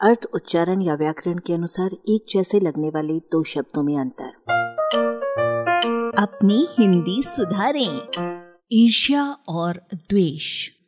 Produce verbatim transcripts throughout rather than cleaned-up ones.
अर्थ, उच्चारण या व्याकरण के अनुसार एक जैसे लगने वाले दो शब्दों में अंतर। अपनी हिंदी सुधारें। ईर्ष्या और द्वेष,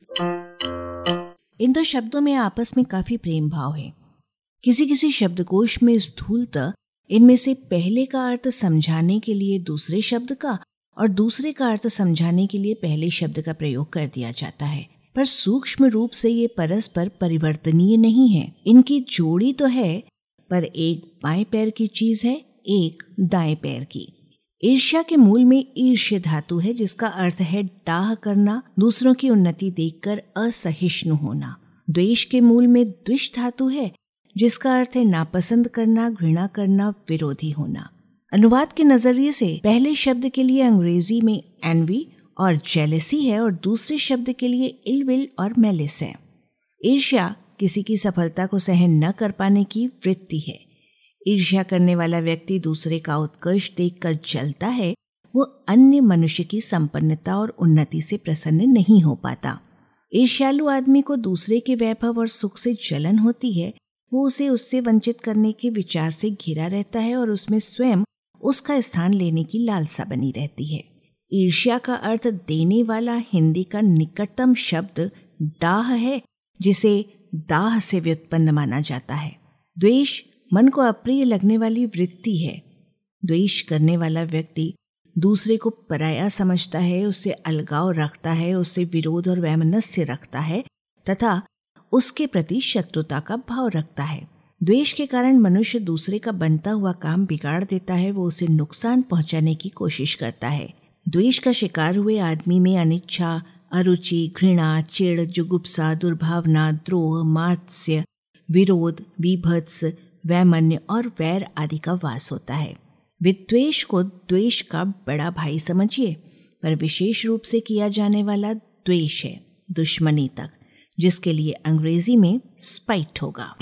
इन दो शब्दों में आपस में काफी प्रेम भाव है। किसी किसी शब्दकोश में स्थूलतः इनमें से पहले का अर्थ समझाने के लिए दूसरे शब्द का और दूसरे का अर्थ समझाने के लिए पहले शब्द का प्रयोग कर दिया जाता है, पर सूक्ष्म रूप से ये परस्पर परिवर्तनीय नहीं है। इनकी जोड़ी तो है, पर एक बाएं पैर की चीज है, एक दाएं पैर की। ईर्ष्या के मूल में ईर्ष्य धातु है, जिसका अर्थ है डाह करना, दूसरों की उन्नति देखकर असहिष्णु होना। द्वेष के मूल में द्विष धातु है, जिसका अर्थ है नापसंद करना, घृणा करना, विरोधी होना। अनुवाद के नजरिए से पहले शब्द के लिए अंग्रेजी में एनवी और जेलेसी है और दूसरे शब्द के लिए इलविल और मेलिस है। ईर्ष्या किसी की सफलता को सहन न कर पाने की वृत्ति है। ईर्ष्या करने वाला व्यक्ति दूसरे का उत्कर्ष देखकर जलता है, वो अन्य मनुष्य की संपन्नता और उन्नति से प्रसन्न नहीं हो पाता। ईर्ष्यालु आदमी को दूसरे के वैभव और सुख से जलन होती है, वो उसे उससे वंचित करने के विचार से घिरा रहता है और उसमें स्वयं उसका स्थान लेने की लालसा बनी रहती है। ईर्ष्या का अर्थ देने वाला हिंदी का निकटतम शब्द डाह है, जिसे दाह से व्युत्पन्न माना जाता है। द्वेष मन को अप्रिय लगने वाली वृत्ति है। द्वेष करने वाला व्यक्ति दूसरे को पराया समझता है, उससे अलगाव रखता है, उससे विरोध और वैमनस्य रखता है तथा उसके प्रति शत्रुता का भाव रखता है। द्वेष के कारण मनुष्य दूसरे का बनता हुआ काम बिगाड़ देता है, वो उसे नुकसान पहुंचाने की कोशिश करता है। द्वेष का शिकार हुए आदमी में अनिच्छा, अरुचि, घृणा, चिढ़, जुगुप्सा, दुर्भावना, द्रोह, मात्स्य, विरोध, विभत्स, वैमन्य और वैर आदि का वास होता है। विद्वेष को द्वेष का बड़ा भाई समझिए, पर विशेष रूप से किया जाने वाला द्वेष है दुश्मनी तक, जिसके लिए अंग्रेजी में स्पाइट होगा।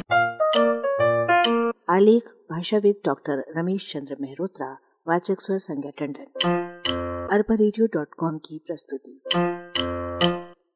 आलेख भाषाविद डॉक्टर रमेश चंद्र मेहरोत्रा, वाचक स्वर संज्ञा टंडन, अरबा रेडियो डॉट कॉम की प्रस्तुति।